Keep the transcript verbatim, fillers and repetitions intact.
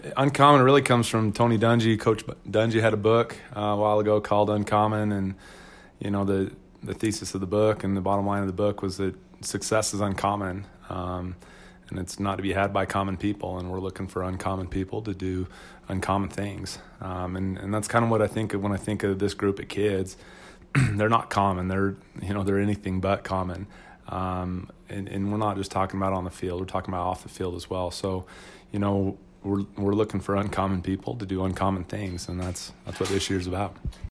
Uncommon really comes from Tony Dungy. Coach Dungy had a book uh, a while ago called Uncommon, and you know the the thesis of the book and the bottom line of the book was that success is uncommon, um, and it's not to be had by common people. And we're looking for uncommon people to do uncommon things, um, and and that's kind of what I think of when I think of this group of kids. They're not common. They're you know they're anything but common. Um, and, and we're not just talking about on the field. We're talking about off the field as well. So, you know, we're we're looking for uncommon people to do uncommon things, and that's that's what this year's about.